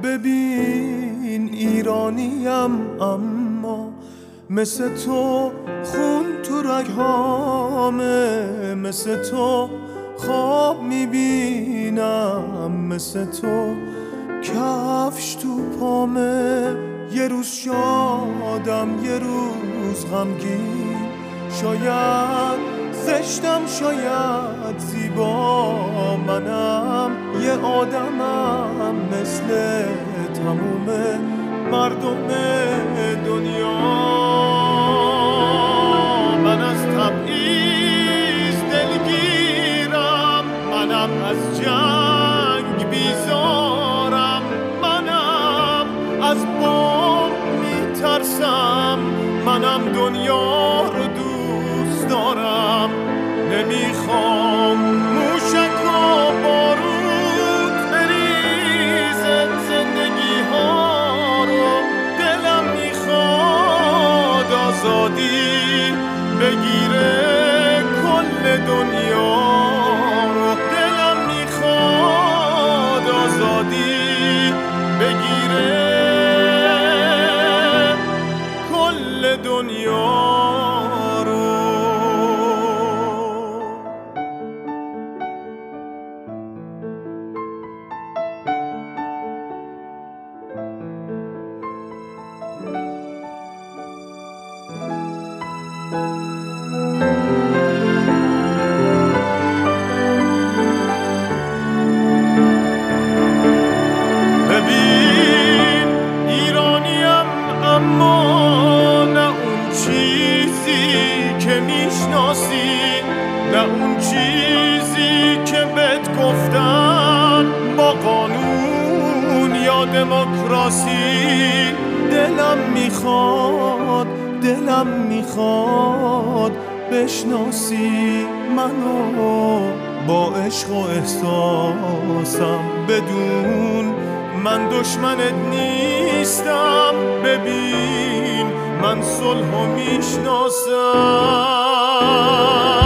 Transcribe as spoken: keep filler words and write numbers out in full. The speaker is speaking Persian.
ببین ایرانیم اما مثل تو خون تو رگهامه، مثل تو خواب میبینم، مثل تو کفش تو پامه. یه روز شادم یه روز غمگین، شاید زشتم شاید زیبا، منم یه آدمم مثل تموم مردم دنیا. من از تبعیض دلگیرم، منم از جنگ بیزارم، منم از بام میترسم، منم دنیا رو دوست دارم. نمیخوام موشک و بارود بریزه زندگی ها رو، دلم میخواد آزادی بگیره کل دنیا رو، دلم میخواد آزادی بگیره کل دنیا رو. ببین ایرانیم اما نه اون چیزی که میشناسی، نه اون چیزی که بهت گفتن با قانون یا دموکراسی. دلم میخواد دلم میخواد بشناسی منو با عشق و احساسم، بدون من دشمنت نیستم. ببین من صلحو میشناسم.